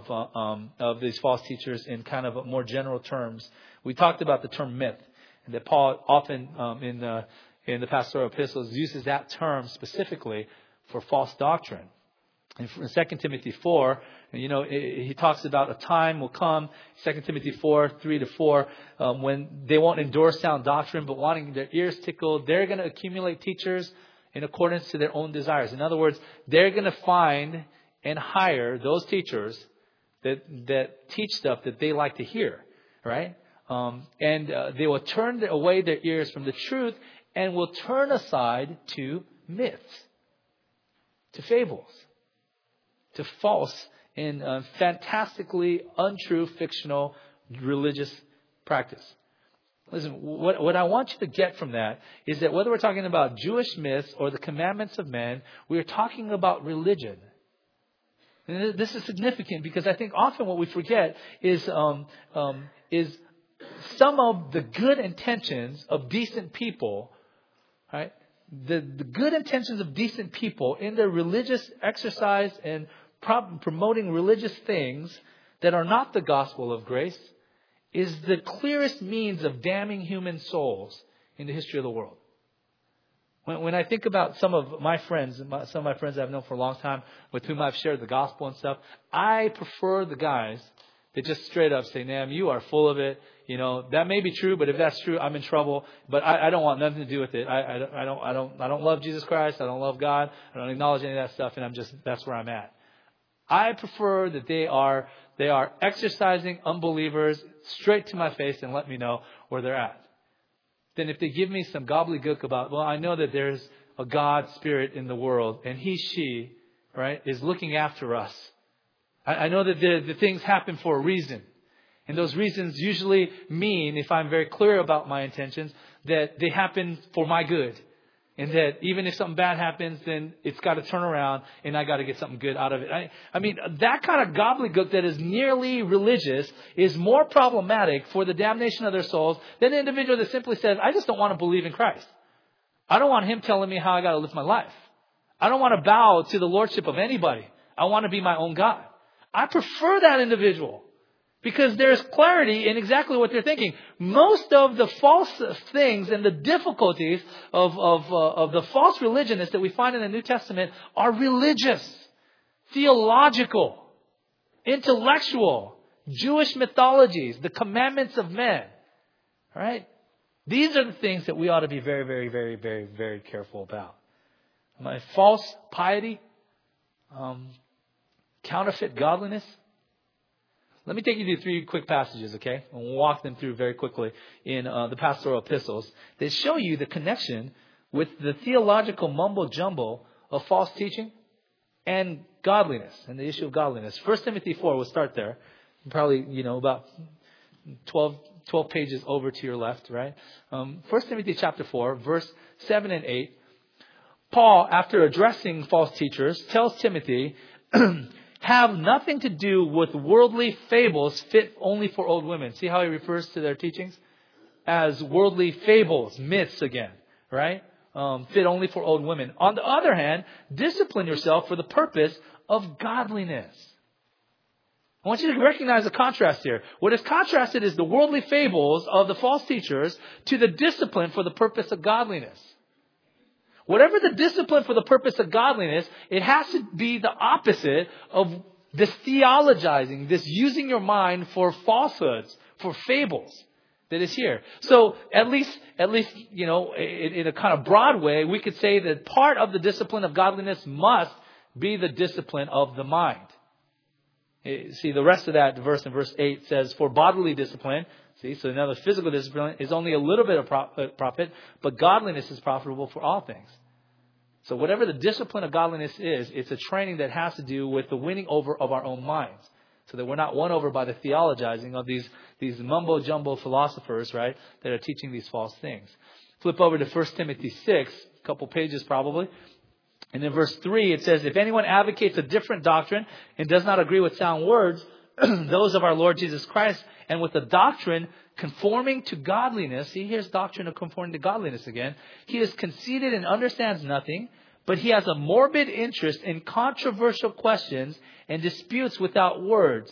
of these false teachers in kind of more general terms. We talked about the term myth, and that Paul often in the pastoral epistles uses that term specifically for false doctrine. In 2 Timothy 4, he talks about a time will come, 2 Timothy 4, 3-4, when they won't endure sound doctrine, but wanting their ears tickled, they're going to accumulate teachers in accordance to their own desires. In other words, they're going to find and hire those teachers that teach stuff that they like to hear, right? And they will turn away their ears from the truth and will turn aside to myths, to fables, to false and fantastically untrue, fictional, religious practice. Listen, what I want you to get from that is that whether we're talking about Jewish myths or the commandments of men, we are talking about religion. And this is significant because I think often what we forget is some of the good intentions of decent people, right? The good intentions of decent people in their religious exercise and promoting religious things that are not the gospel of grace is the clearest means of damning human souls in the history of the world. When I think about some of my friends I've known for a long time, with whom I've shared the gospel and stuff, I prefer the guys They just straight up say, Nam, you are full of it. That may be true, but if that's true, I'm in trouble. But I don't want nothing to do with it. I don't love Jesus Christ. I don't love God. I don't acknowledge any of that stuff. And that's where I'm at. I prefer that they are exercising unbelievers straight to my face and let me know where they're at. Then if they give me some gobbledygook about, well, I know that there's a God spirit in the world and she, right, is looking after us. I know that the things happen for a reason. And those reasons usually mean, if I'm very clear about my intentions, that they happen for my good. And that even if something bad happens, then it's got to turn around and I got to get something good out of it. I mean, that kind of gobbledygook that is nearly religious is more problematic for the damnation of their souls than the individual that simply says, I just don't want to believe in Christ. I don't want Him telling me how I got to live my life. I don't want to bow to the lordship of anybody. I want to be my own God. I prefer that individual because there's clarity in exactly what they're thinking. Most of the false things and the difficulties of the false religionists that we find in the New Testament are religious, theological, intellectual, Jewish mythologies, the commandments of men. All right? These are the things that we ought to be very, very, very, very, very careful about. My false piety, counterfeit godliness. Let me take you through 3 quick passages, okay? And we'll walk them through very quickly in the pastoral epistles. They show you the connection with the theological mumbo-jumbo of false teaching and godliness, and the issue of godliness. 1 Timothy 4, we'll start there. Probably, about 12 pages over to your left, right? 1 Timothy chapter 4, verse 7 and 8. Paul, after addressing false teachers, tells Timothy, have nothing to do with worldly fables fit only for old women. See how he refers to their teachings? As worldly fables, myths again, right? Fit only for old women. On the other hand, discipline yourself for the purpose of godliness. I want you to recognize the contrast here. What is contrasted is the worldly fables of the false teachers to the discipline for the purpose of godliness. Whatever the discipline for the purpose of godliness, it has to be the opposite of this theologizing, this using your mind for falsehoods, for fables that is here. So at least, in a kind of broad way, we could say that part of the discipline of godliness must be the discipline of the mind. See, the rest of that verse in verse 8 says, for bodily discipline, so now the physical discipline is only a little bit of profit, but godliness is profitable for all things. So whatever the discipline of godliness is, it's a training that has to do with the winning over of our own minds. So that we're not won over by the theologizing of these mumbo-jumbo philosophers, right, that are teaching these false things. Flip over to 1 Timothy 6, a couple pages probably. And in verse 3, it says, if anyone advocates a different doctrine and does not agree with sound words, those of our Lord Jesus Christ, and with the doctrine conforming to godliness. See, here's doctrine of conforming to godliness again. He is conceited and understands nothing, but he has a morbid interest in controversial questions and disputes about words,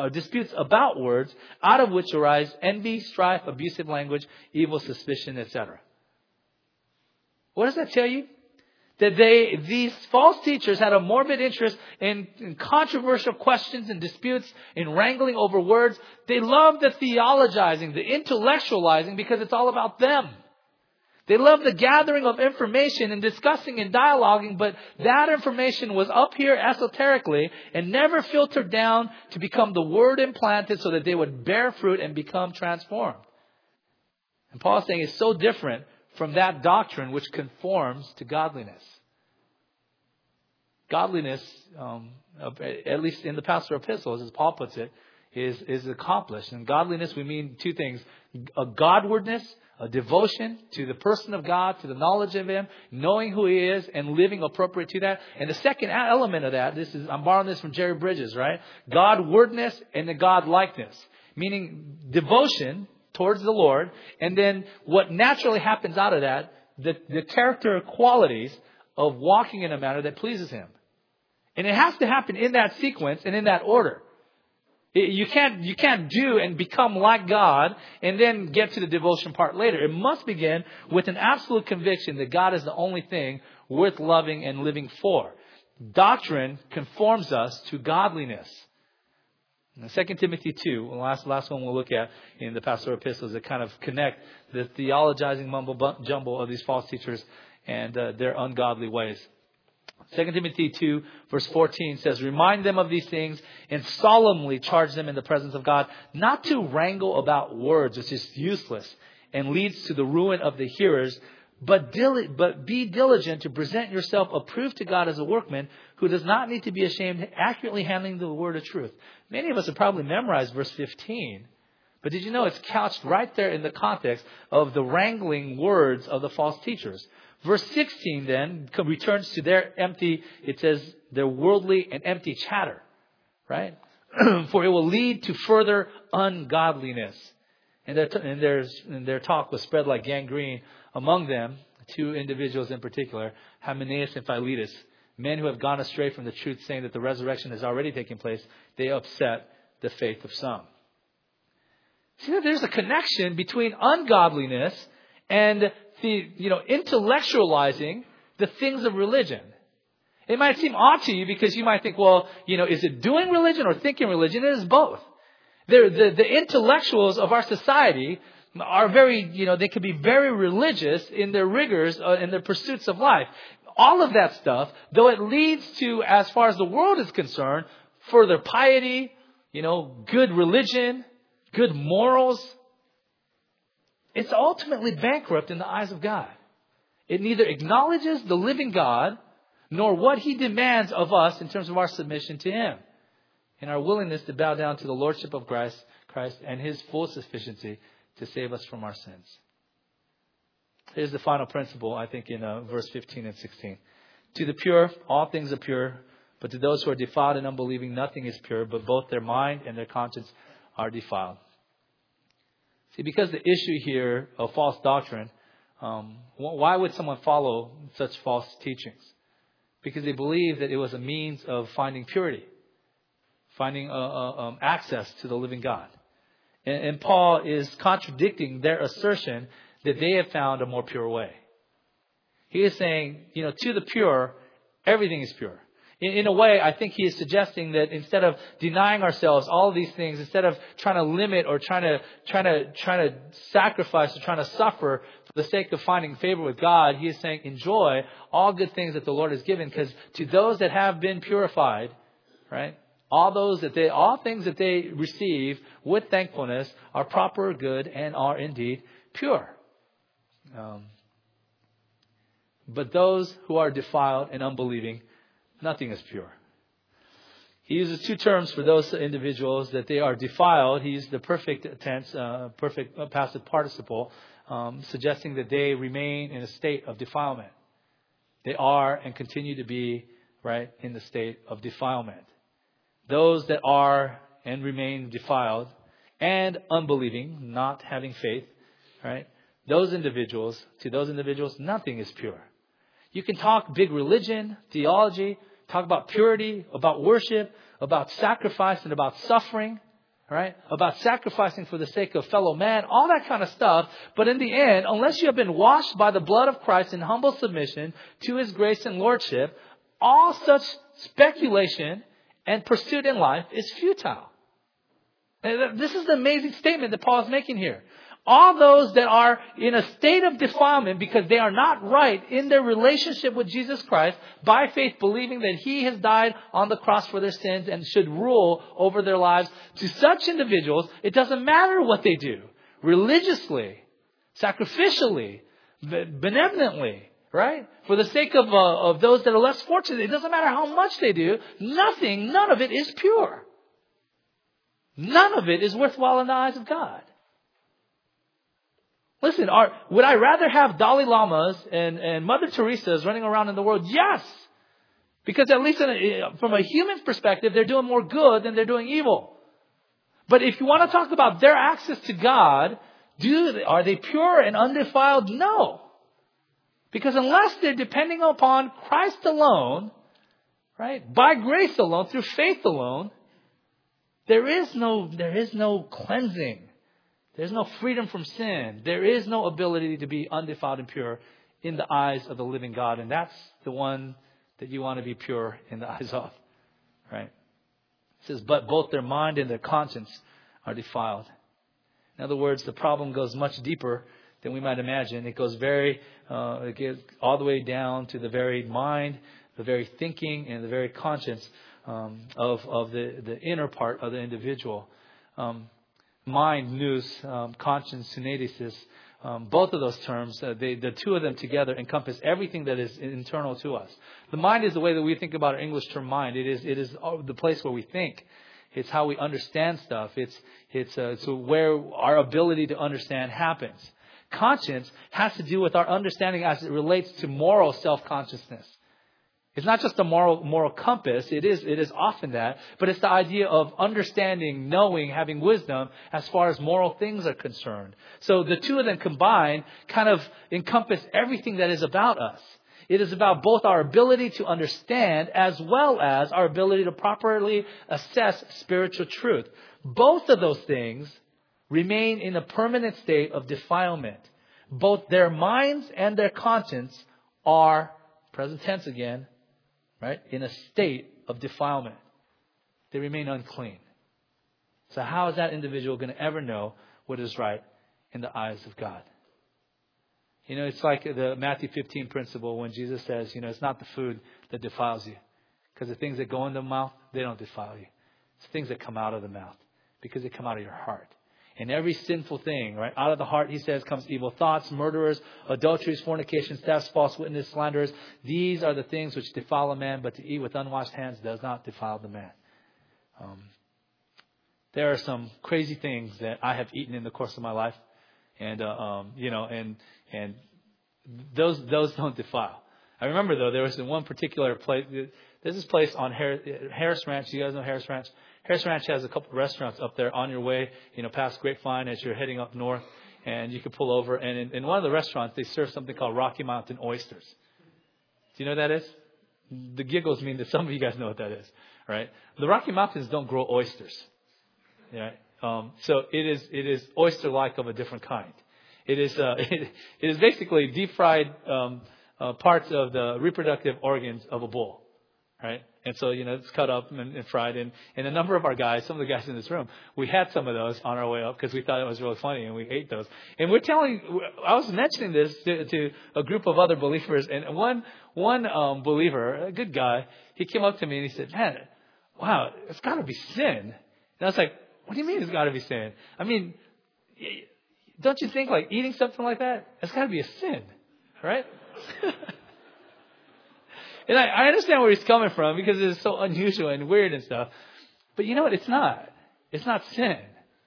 out of which arise envy, strife, abusive language, evil suspicion, etc. What does that tell you? That these false teachers had a morbid interest in controversial questions and disputes, in wrangling over words. They love the theologizing, the intellectualizing, because it's all about them. They love the gathering of information and discussing and dialoguing, but that information was up here esoterically and never filtered down to become the word implanted so that they would bear fruit and become transformed. And Paul is saying it's so different from that doctrine which conforms to godliness. Godliness, at least in the pastoral epistles, as Paul puts it, is accomplished. And godliness, we mean 2 things. A Godwardness, a devotion to the person of God, to the knowledge of Him, knowing who He is, and living appropriate to that. And the second element of that, I'm borrowing this from Jerry Bridges, right? Godwardness and the Godlikeness. Meaning devotion towards the Lord, and then what naturally happens out of that, the character qualities of walking in a manner that pleases Him. And it has to happen in that sequence and in that order. You can't do and become like God and then get to the devotion part later. It must begin with an absolute conviction that God is the only thing worth loving and living for. Doctrine conforms us to godliness. And 2 Timothy 2, the last one we'll look at in the pastoral epistles that kind of connect the theologizing mumble jumble of these false teachers and their ungodly ways. 2 Timothy 2 verse 14 says, "Remind them of these things and solemnly charge them in the presence of God, not to wrangle about words, which is useless and leads to the ruin of the hearers, but be diligent to present yourself approved to God as a workman who does not need to be ashamed, accurately handling the word of truth." Many of us have probably memorized verse 15. But did you know it's couched right there in the context of the wrangling words of the false teachers? Verse 16 then returns to it says, their worldly and empty chatter, right? For it will lead to further ungodliness. And their talk was spread like gangrene among them, two individuals in particular, Hymenaeus and Philetus, men who have gone astray from the truth, saying that the resurrection has already taken place. They upset the faith of some. See that there's a connection between ungodliness and intellectualizing the things of religion. It might seem odd to you because you might think, well, is it doing religion or thinking religion? It is both. The intellectuals of our society are they can be very religious in their rigors, in their pursuits of life. All of that stuff, though it leads to, as far as the world is concerned, further piety, good religion, good morals, it's ultimately bankrupt in the eyes of God. It neither acknowledges the living God nor what He demands of us in terms of our submission to Him and our willingness to bow down to the Lordship of Christ and His full sufficiency to save us from our sins. Here's the final principle, I think, in verse 15 and 16. To the pure, all things are pure, but to those who are defiled and unbelieving, nothing is pure, but both their mind and their conscience are defiled. See, because the issue here of false doctrine, why would someone follow such false teachings? Because they believed that it was a means of finding purity, finding access to the living God. And Paul is contradicting their assertion that they have found a more pure way. He is saying, to the pure, everything is pure. In a way, I think he is suggesting that instead of denying ourselves all of these things, instead of trying to limit or trying to sacrifice or trying to suffer for the sake of finding favor with God, he is saying enjoy all good things that the Lord has given, because to those that have been purified, right, all things that they receive with thankfulness are proper, good, and are indeed pure. But those who are defiled and unbelieving, nothing is pure. He uses two terms for those individuals that they are defiled. He uses the perfect tense, perfect passive participle, suggesting that they remain in a state of defilement. They are and continue to be, right, in the state of defilement. Those that are and remain defiled and unbelieving, not having faith, right? To those individuals, nothing is pure. You can talk big religion, theology, talk about purity, about worship, about sacrifice and about suffering, right? About sacrificing for the sake of fellow man, all that kind of stuff. But in the end, unless you have been washed by the blood of Christ in humble submission to His grace and lordship, all such speculation and pursuit in life is futile. And this is the amazing statement that Paul is making here. All those that are in a state of defilement because they are not right in their relationship with Jesus Christ, by faith believing that He has died on the cross for their sins and should rule over their lives, to such individuals, it doesn't matter what they do. Religiously, sacrificially, benevolently, right? For the sake of those that are less fortunate, it doesn't matter how much they do. None of it is pure. None of it is worthwhile in the eyes of God. Listen, would I rather have Dalai Lamas and Mother Teresa's running around in the world? Yes. Because at least from a human perspective, they're doing more good than they're doing evil. But if you want to talk about their access to God, are they pure and undefiled? No. Because unless they're depending upon Christ alone, right, by grace alone, through faith alone, there is no cleansing. There's no freedom from sin. There is no ability to be undefiled and pure in the eyes of the living God. And that's the one that you want to be pure in the eyes of. Right? It says, but both their mind and their conscience are defiled. In other words, the problem goes much deeper than we might imagine. It goes it gets all the way down to the very mind, the very thinking, and the very conscience of the inner part of the individual. Mind, nous, conscience, synedesis. Both of those terms, the two of them together encompass everything that is internal to us. The mind is the way that we think about our English term mind. It is the place where we think. It's how we understand stuff. It's where our ability to understand happens. Conscience has to do with our understanding as it relates to moral self-consciousness. It's not just a moral compass. It is often that, but it's the idea of understanding, knowing, having wisdom as far as moral things are concerned. So the two of them combined kind of encompass everything that is about us. It is about both our ability to understand as well as our ability to properly assess spiritual truth. Both of those things remain in a permanent state of defilement. Both their minds and their conscience are, present tense again, right, in a state of defilement. They remain unclean. So how is that individual going to ever know what is right in the eyes of God? It's like the Matthew 15 principle when Jesus says, it's not the food that defiles you. Because the things that go in the mouth, they don't defile you. It's things that come out of the mouth because they come out of your heart. And every sinful thing, right, out of the heart, he says, comes evil thoughts, murderers, adulteries, fornications, thefts, false witness, slanderers. These are the things which defile a man, but to eat with unwashed hands does not defile the man. There are some crazy things that I have eaten in the course of my life. And, and those don't defile. I remember, though, there was one particular place. There's this place on Harris Ranch. You guys know Harris Ranch? Harris Ranch has a couple of restaurants up there on your way, past Grapevine as you're heading up north. And you can pull over. And in one of the restaurants, they serve something called Rocky Mountain oysters. Do you know what that is? The giggles mean that some of you guys know what that is, right? The Rocky Mountains don't grow oysters. Yeah. So it is oyster-like of a different kind. It is basically deep fried parts of the reproductive organs of a bull, right? And so it's cut up and fried. And a number of our guys, some of the guys in this room, we had some of those on our way up because we thought it was really funny, and we ate those. And I was mentioning this to a group of other believers, and one believer, a good guy, he came up to me and he said, "Man, wow, it's got to be sin." And I was like, "What do you mean it's got to be sin? I mean, don't you think like eating something like that, it's got to be a sin, right?" And I understand where he's coming from because it's so unusual and weird and stuff. But you know what? It's not. It's not sin.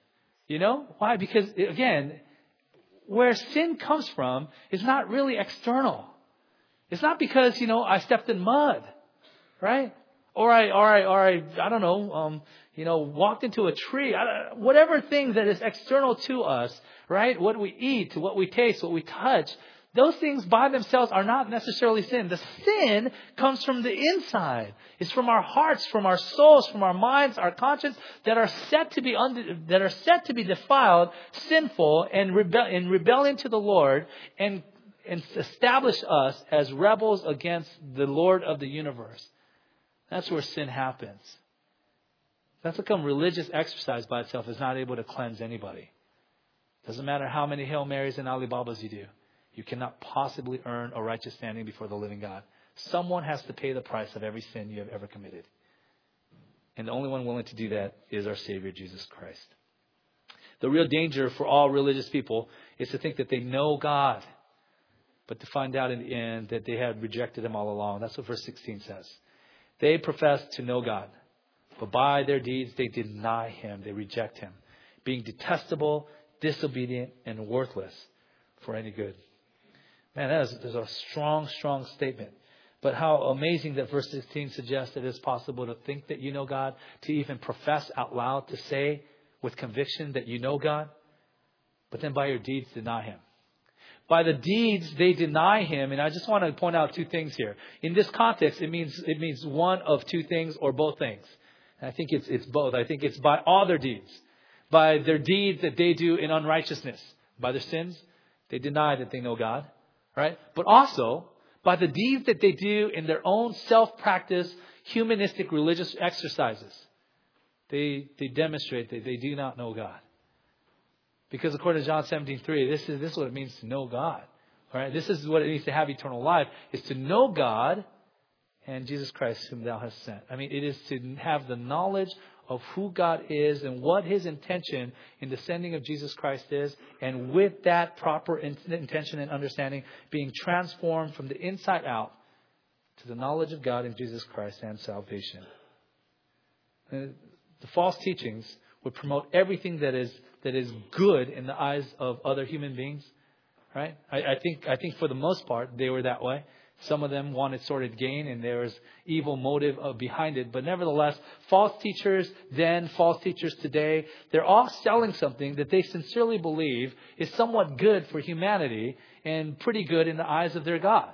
Why? Because, again, where sin comes from is not really external. It's not because, I stepped in mud, right? Or I don't know, walked into a tree. Whatever thing that is external to us, right? What we eat, what we taste, what we touch, those things by themselves are not necessarily sin. The sin comes from the inside. It's from our hearts, from our souls, from our minds, our conscience that are set to be defiled, sinful, and in rebellion to the Lord, and establish us as rebels against the Lord of the universe. That's where sin happens. That's become religious exercise by itself is not able to cleanse anybody. Doesn't matter how many Hail Marys and Alibabas you do. You cannot possibly earn a righteous standing before the living God. Someone has to pay the price of every sin you have ever committed. And the only one willing to do that is our Savior, Jesus Christ. The real danger for all religious people is to think that they know God, but to find out in the end that they had rejected Him all along. That's what verse 16 says. They profess to know God, but by their deeds they deny Him. They reject Him, being detestable, disobedient, and worthless for any good. Man, that is a strong, strong statement. But how amazing that verse 16 suggests that it is possible to think that you know God, to even profess out loud, to say with conviction that you know God, but then by your deeds deny Him. By the deeds they deny Him, and I just want to point out two things here. In this context, it means one of two things or both things. And I think it's both. I think it's by all their deeds. By their deeds that they do in unrighteousness. By their sins, they deny that they know God. Right? But also, by the deeds that they do in their own self-practice, humanistic religious exercises. they demonstrate that they do not know God. Because according to John 17:3, this is what it means to know God. All right, this is what it means to have eternal life, is to know God and Jesus Christ whom thou hast sent. I mean, it is to have the knowledge of who God is and what His intention in the sending of Jesus Christ is, and with that proper intention and understanding, being transformed from the inside out to the knowledge of God in Jesus Christ and salvation. The false teachings would promote everything that is good in the eyes of other human beings, right? I think for the most part they were that way. Some of them wanted sordid gain, and there was evil motive behind it. But nevertheless, false teachers then, false teachers today, they're all selling something that they sincerely believe is somewhat good for humanity and pretty good in the eyes of their God.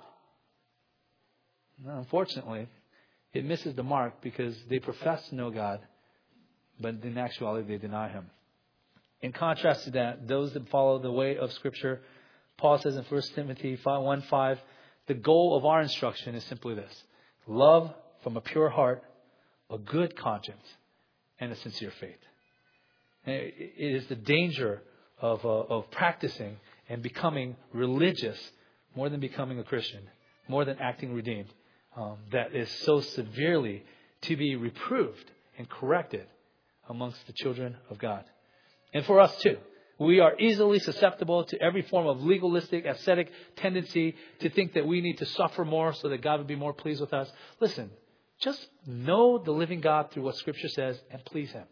Now, unfortunately, it misses the mark because they profess to know God, but in actuality they deny Him. In contrast to that, those that follow the way of Scripture, Paul says in 1 Timothy 1:5, the goal of our instruction is simply this: love from a pure heart, a good conscience, and a sincere faith. And it is the danger of practicing and becoming religious more than becoming a Christian, more than acting redeemed, that is so severely to be reproved and corrected amongst the children of God. And for us too. We are easily susceptible to every form of legalistic, ascetic tendency to think that we need to suffer more so that God would be more pleased with us. Listen, just know the living God through what Scripture says and please Him.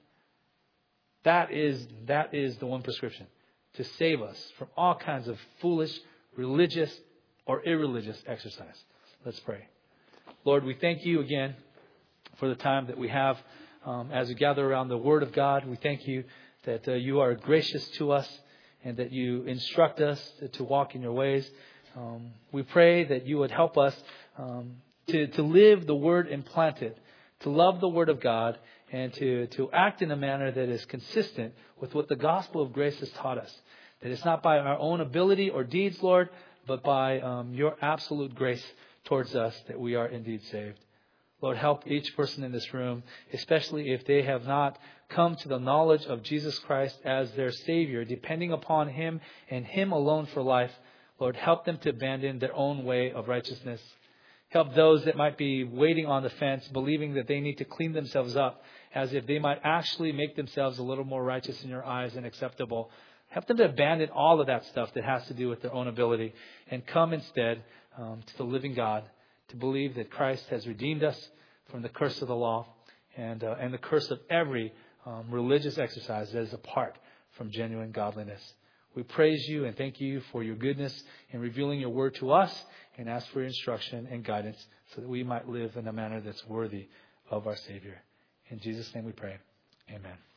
That is the one prescription to save us from all kinds of foolish, religious, or irreligious exercise. Let's pray. Lord, we thank You again for the time that we have as we gather around the Word of God. We thank You that You are gracious to us and that You instruct us to walk in Your ways. We pray that You would help us to live the Word implanted, to love the Word of God, and to act in a manner that is consistent with what the gospel of grace has taught us. That it's not by our own ability or deeds, Lord, but by Your absolute grace towards us that we are indeed saved. Lord, help each person in this room, especially if they have not come to the knowledge of Jesus Christ as their Savior, depending upon Him and Him alone for life. Lord, help them to abandon their own way of righteousness. Help those that might be waiting on the fence, believing that they need to clean themselves up, as if they might actually make themselves a little more righteous in Your eyes and acceptable. Help them to abandon all of that stuff that has to do with their own ability and come instead to the living God, to believe that Christ has redeemed us from the curse of the law and the curse of every religious exercise that is apart from genuine godliness. We praise You and thank You for Your goodness in revealing Your word to us, and ask for Your instruction and guidance so that we might live in a manner that's worthy of our Savior. In Jesus' name we pray. Amen.